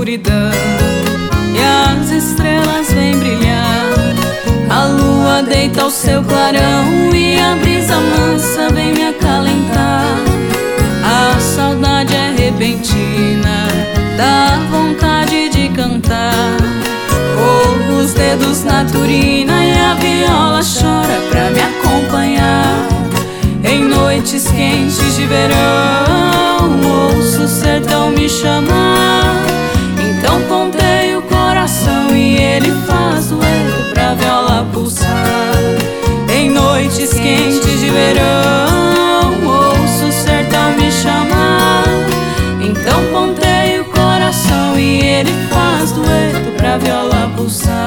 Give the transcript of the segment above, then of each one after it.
escuridão e as estrelas vêm brilhar. A lua deita o seu clarão e a brisa mansa vem me acalentar. A saudade é repentina, dá vontade de cantar. Corro os dedos na turina e a viola chora pra me acompanhar. Em noites quentes de verão, ouço o sertão me chamar. Então pontei o coração e ele faz dueto pra viola pulsar. Em noites quentes de verão, ouço o sertão me chamar. Então pontei o coração e ele faz dueto pra viola pulsar.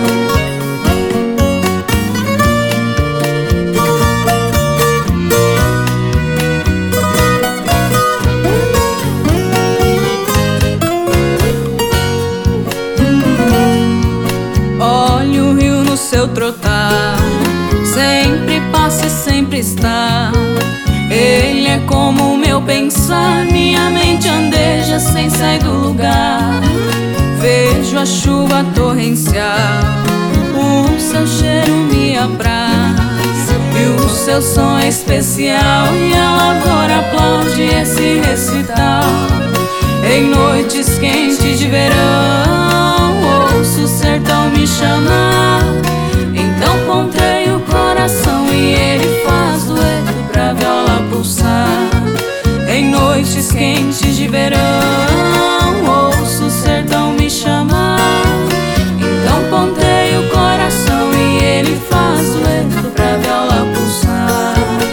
Seu trotar sempre passa e sempre está. Ele é como o meu pensar, minha mente andeja sem sair do lugar. Vejo a chuva torrencial, o seu cheiro me apraz, e o seu som é especial, e a lavoura aplaude esse recital. Em noites quentes de verão, ouço o sertão me chamar. Então pontei o coração e ele faz dueto pra viola pulsar. Em noites quentes de verão, ouço o sertão me chamar. Então pontei o coração e ele faz dueto pra viola pulsar.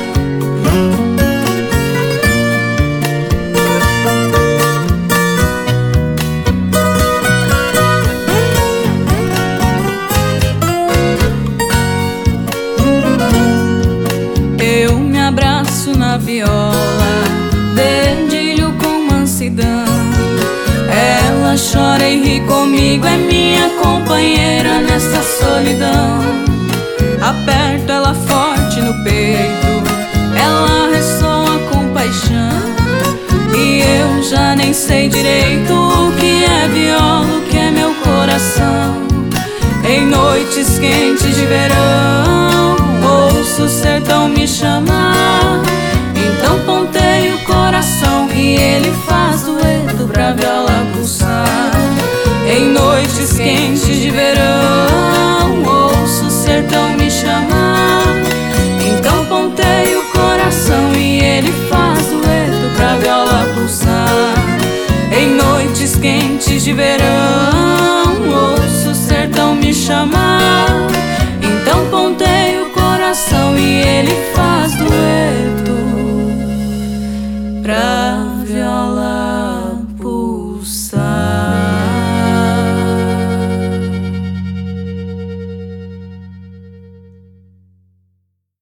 Abraço na viola, dedilho com mansidão. Ela chora e ri comigo, é minha companheira nessa solidão. Aperto ela forte no peito, ela ressoa com paixão. E eu já nem sei direito o que é viola, o que é meu coração. Em noites quentes de verão, ouço o sertão me chamar. Então pontei o coração e ele faz dueto pra viola pulsar. Em noites quentes de verão, ouço o sertão me chamar. Então pontei o coração e ele faz dueto pra viola pulsar. Em noites quentes de verão,